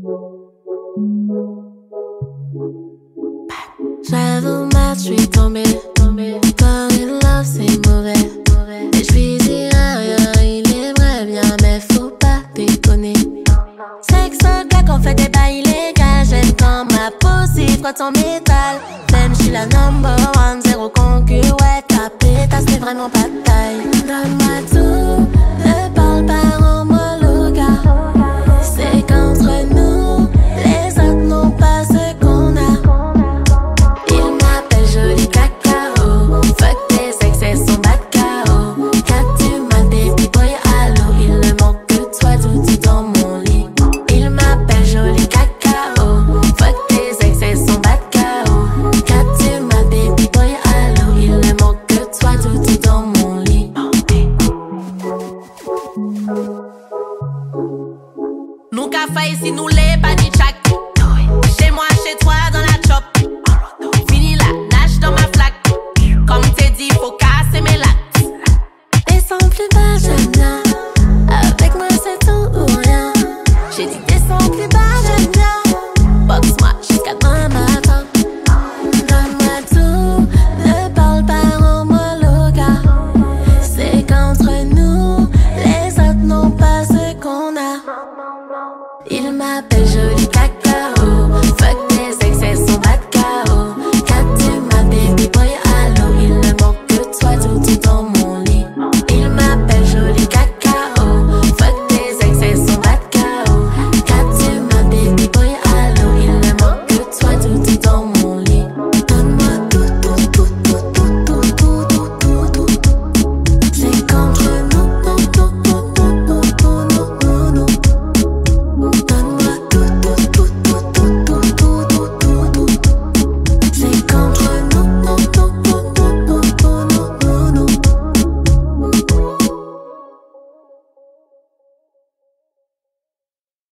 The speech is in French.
J'avoue, merde, j'suis tombée. Fall in love, c'est mauvais. Et j'vis rien, il est vrai bien, mais faut pas déconner. Sexe au claque, on fait des bails illégaux. J'aime quand ma pussy frotte son métal. Même j'suis la number one, zéro concu. Ouais, ta pétasse, c'est vraiment pas de taille. Donne-moi tout, ne parle pas en monologue. C'est qu'entre nous, les autres n'ont pas ce qu'on a. Il m'appelle joli cacao. Fuck tes excès, son bas de KO. Quand tu m'as baby boy, allô. Il ne manque que toi tout dans mon lit. Il m'appelle joli cacao. Fuck tes excès, son bas de KO. Quand tu m'as baby boy, allô. Il ne manque que toi tout dans mon lit. Nous qu'a fait ici, nous les pas du chac. Chez moi, chez toi, dans la chop. Fini la nage dans ma flaque. Comme t'es dit, faut casser mes lattes. Descends plus bas, j'aime bien. Avec moi, c'est tout ou rien. J'ai dit descends plus bas, j'aime bien. Boxe-moi jusqu'à demain matin. Donne-moi tout, ne parle pas en monologue. C'est qu'entre nous, les autres n'ont pas ce qu'on a. Il m'appelle joli cacao. Fuck